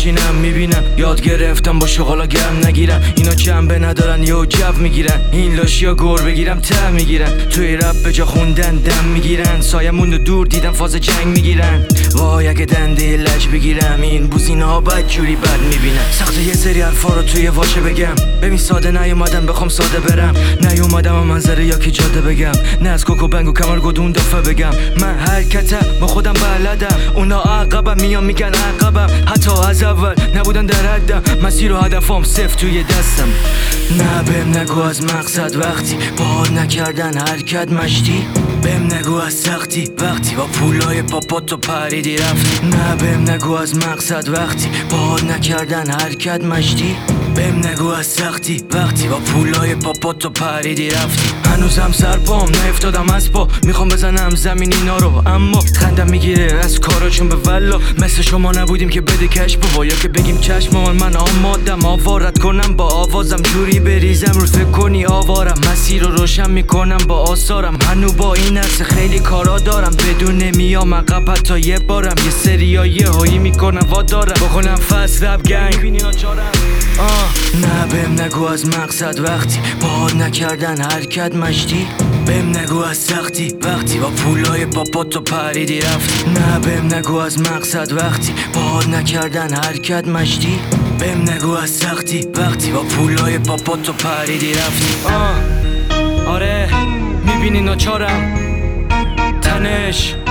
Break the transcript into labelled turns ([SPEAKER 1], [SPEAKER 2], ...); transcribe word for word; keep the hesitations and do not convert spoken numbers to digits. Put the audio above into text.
[SPEAKER 1] میشینم میبینم یاد گرفتم با شغالا گرم نگیرم. اینا جنبه ندارن یه جو میگیرن، این لاشیا گور بگیرم ته میگیرن. توی رپ به جا خوندن دم میگیرن، سایمون رو دور دیدم فاز جنگ میگیرن. وای اگه دنده لج بگیرم این بوزینه ها بد جوری بد میبینن. سخته یه سری حرفا رو توی واژه بگم، ببین ساده نیومدم بخوام ساده برم. نیومدم و منظره یا کی جاده بگم، نه از کوکو بنگو کمر گدون دفعه بگم. من حرکتم با خودم بلدم، اونا عقبم میان میگن عقبم. حتی از اول نبودن در حدم، مسیر و هدفام صفر توی دستم. نه بهم نگو از مقصد وقتی باهات نکردن حرکت مشتی. بهم نگو از سختی وقتی با پولای پاپاتو پریدی رفتی. نه بهم نگو از مقصد وقتی باهات نکردن حرکت مشتی. بهم نگو از سختی وقتی با پولای پاپاتو پریدی رفتی. هنوزم سر پام نیفتادم از پا، میخوام بزنم زمین اینا رو، اما خندم میگیره از کاراشون به والله. مثل شما نبودیم که بده کش بابا، یا که بگیم چشم من من آمادم آوارت کنم با آوازم. جوری بریزم رو فکر کنی آوارم، مسیر رو روشن میکنم با آثارم. هنو با این عرصه خیلی کارا دارم، بدون نمیام عقب حتی یه بارم. یه سریا یه هایی میکنم وادارم بخونم فصل رپ گنگ. آه نه بهم نگو از مقصد وقتی باهات نکردن حرکت مشتی. بهم نگو از سختی وقتی با پولای پاپاتو پریدی رفتی. نه بهم نگو از مقصد وقتی باهات نکردن حرکت مشتی. بهم نگو از سختی وقتی با پولای پاپاتو پریدی رفتی. آه آره میبینی ناچارم تنش